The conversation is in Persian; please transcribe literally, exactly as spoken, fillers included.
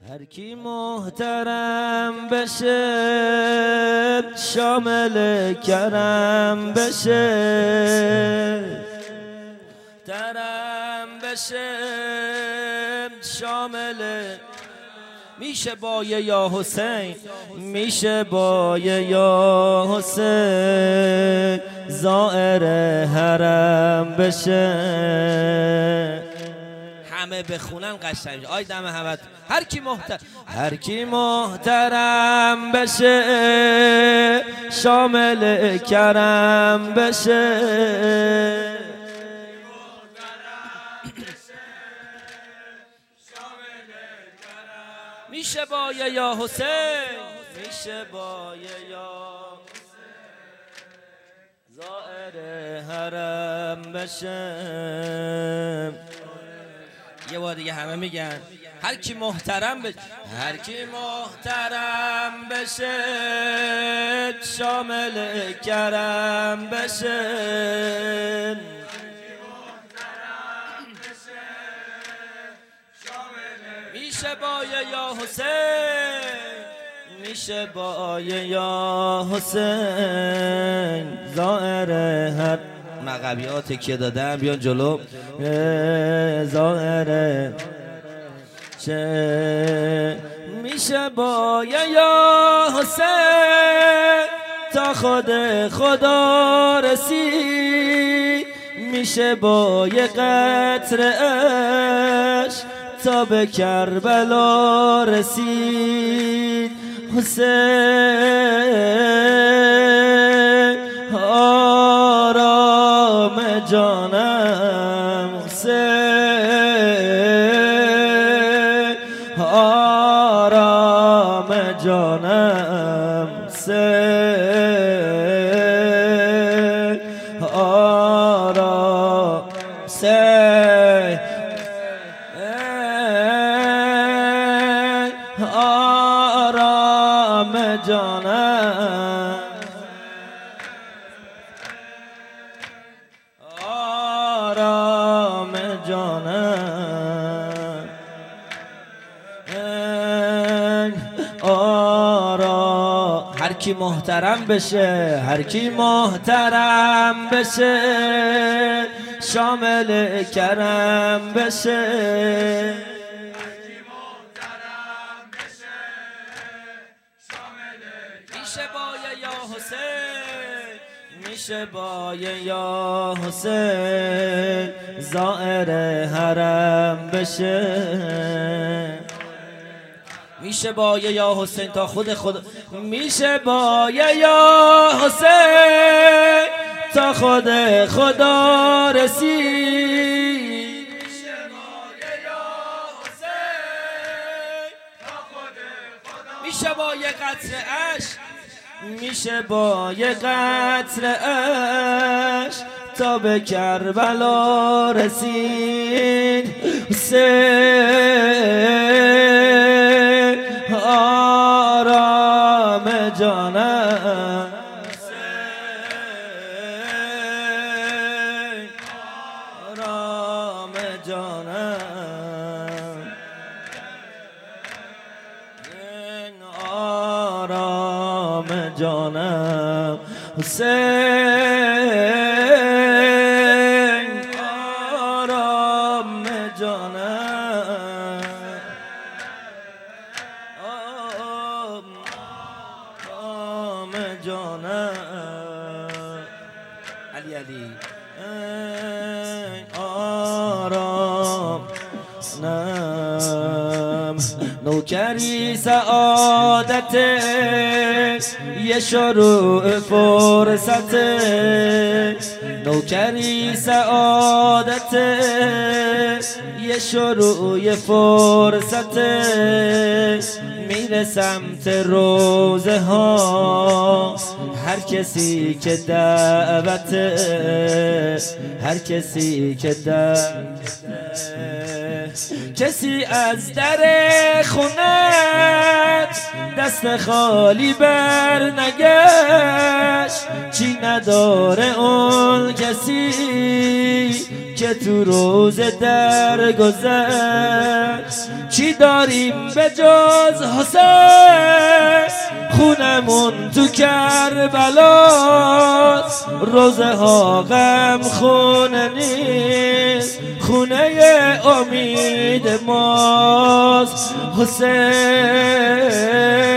هر کی محترم بشه شامل کرم بشه، ترم بشه شامل میشه با یا حسین، میشه با یا حسین زائر حرم بشه. همه بخونن قشنگ آی دم همت. هر کی محترم هر کی محترم بشه شامل کرم بشه، میشه با یا حسین، میشه با یا زائر حرم بشه. یه بار دیگه همه میگن هر کی محترم بشه، هر کی محترم بشه شامل کرم بشه، میشه با یا حسین، میشه با یا حسین زائر هر مغبیات که دادم بیان جلو ظاهره چه میشه با یا حسین تا خود خدا رسید، میشه با یه قطره عشق تا به کربلا رسید. حسین آرام جانم، حسین آرام جانم، حسین آرام حسین آرام جانم، آرام جانم، آرام. هر کی محترم بشه، هر کی محترم بشه شامل کرم بشه، میشه با یا حسین، میشه با یا حسین زائر حرم بشه، میشه با یا حسین تا خود خود، میشه با یا حسین تا خود خدا رسید، میشه با یا حسین تا خود خدا، میشه با یه قطره عشق، میشه با یه قطره عشق تا به کربلا رسید. حسین آرام جانم، حسین آرام جانم، آرام جانم، حسین آرام جانم، آرام جانم، علی علی آرام نم. نوکری سعادت یه شروع فرصت، نوکری سعادت یه شروع فرصت، میره سمت روزه ها هر کسی که دعوت، هر کسی که دعوت، کسی از در خونت دست خالی بر نگشت، چی نداره اون کسی که تو روز درگذشت چی داریم به جز حسین؟ خونمون تو کربلاست، روزه ها غم خونه نیست، خونه امید ماست. حسین